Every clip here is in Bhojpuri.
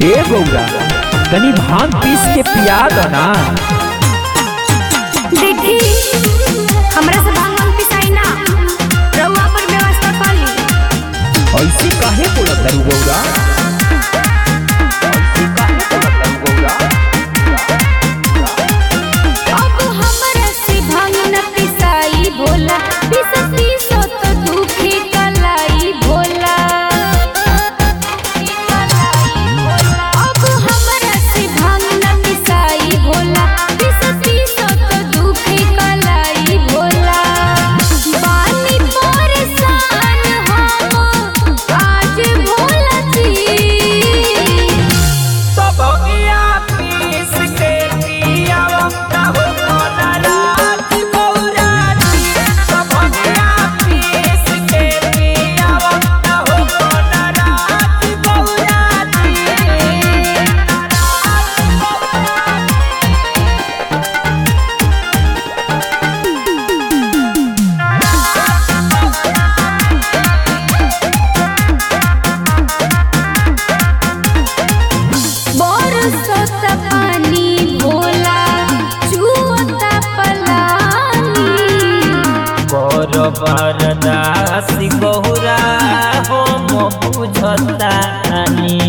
ए गौरा तनी भांग पीस के पिया दो ना। देखी हमरा से भांग पिसाई ना, रउआ पर व्यवस्था कर ली। ऐसे काहे बोलत तारू गौरा? अब हमरा से भांग न पिसाई भोला, पिसती सो तो दुखी कलाई भोला। अब हमरा से भांग न पिसाई भोला, पिसती सो तो दुखी कलाई भोला। बानी परेशान हम आज भोला जी। बरसता पानी भोला, चुअता पलानी। कर बरदास गौरा हम बुझतानी।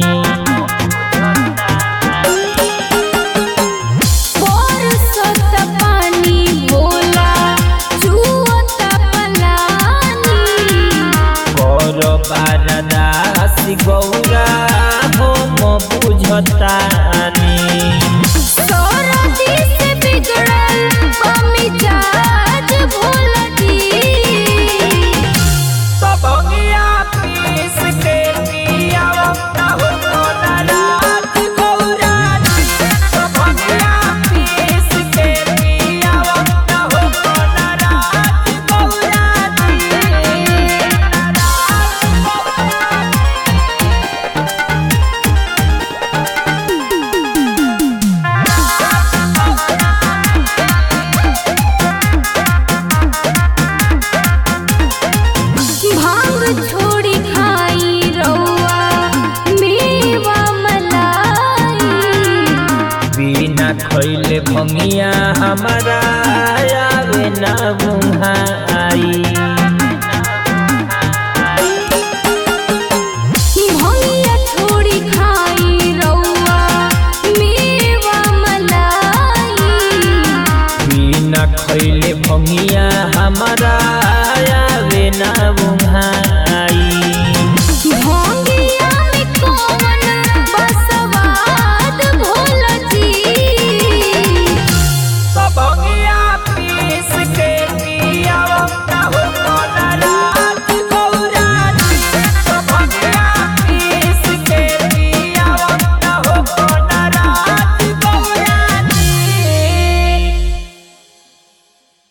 बरसता पानी भोला, चुअता पलानी। कर बरदास गौरा हम बुझतानी। सरदी से बिगड़ल मिजाज भोला जी। भांग छोड़ी खाई रउआ मेवा मलाई। बिना खैले भंगिया हमारा आवे ना बुझाई। भंगिया छोड़ी खाई रउआ मेवा मलाई। बिना खैले भंगिया हमारा आवे ना बुझाई।